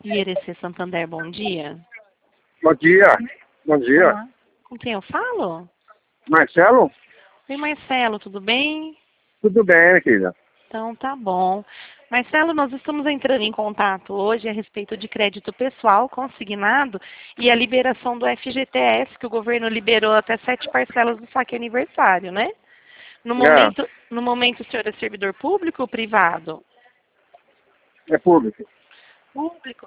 IRC Santander, bom dia. Bom dia. Bom dia. Olá. Com quem eu falo? Marcelo? Oi, Marcelo, tudo bem? Tudo bem, minha querida? Então tá bom. Marcelo, nós estamos entrando em contato hoje a respeito de crédito pessoal consignado e a liberação do FGTS, que o governo liberou até 7 parcelas do saque aniversário, né? No momento, o senhor é servidor público ou privado? É público. Público.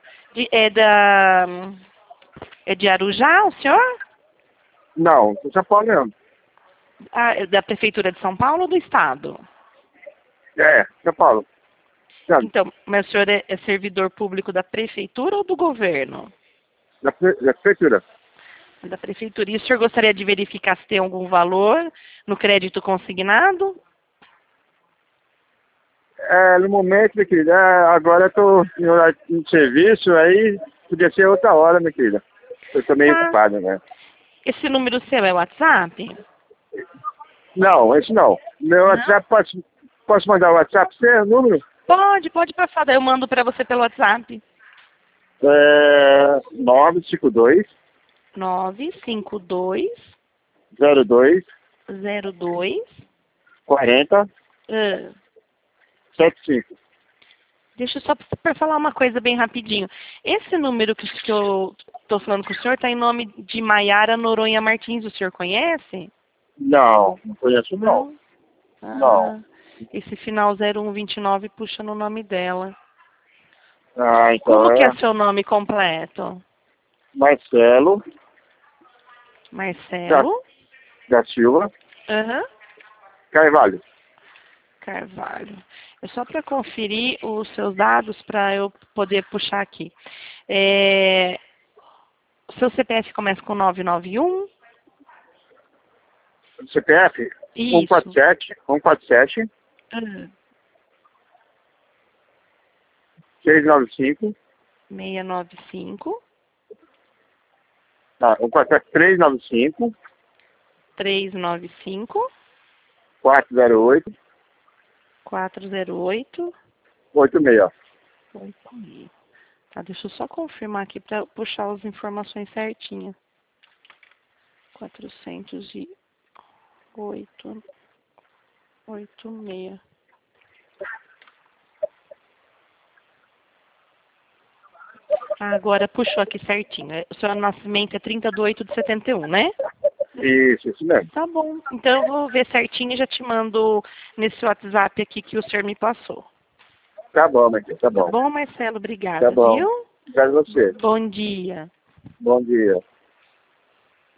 É de Arujá, o senhor? Não, sou São Paulo mesmo. Ah, é da Prefeitura de São Paulo ou do Estado? São Paulo. Sabe? Então, mas o senhor é servidor público da Prefeitura ou do governo? Da prefeitura. Da Prefeitura. E o senhor gostaria de verificar se tem algum valor no crédito consignado? No momento, minha querida, agora eu tô em horário de serviço, aí podia ser outra hora, minha querida. Eu tô meio ocupado, né? Esse número seu é WhatsApp? Não, esse não. Meu Não? WhatsApp, posso mandar o WhatsApp pra você, o número? Pode passar, daí eu mando para você pelo WhatsApp. 952 952 02 02 40 ah, 75. Deixa eu só para falar uma coisa bem rapidinho. Esse número que eu estou falando com o senhor está em nome de Maiara Noronha Martins. O senhor conhece? Não conheço não. Não. Esse final 0129 puxa no nome dela. Então Como que é seu nome completo? Marcelo Marcelo da Silva Aham. Carvalho. Carvalho. É só para conferir os seus dados para eu poder puxar aqui. O seu CPF começa com 991? CPF Isso. 147 Ah, 695 695 147 395 395 408 408 86. 86. Tá, deixa eu só confirmar aqui para puxar as informações certinhas. 408 86. Agora puxou aqui certinho. O seu nascimento é 30/8/71, né? Isso mesmo. Tá bom. Então eu vou ver certinho e já te mando nesse WhatsApp aqui que o senhor me passou. Tá bom, minha querida, tá Tá bom. bom, Marcelo? Tá Obrigada, bom. viu? Obrigado a você. Bom dia. Bom dia.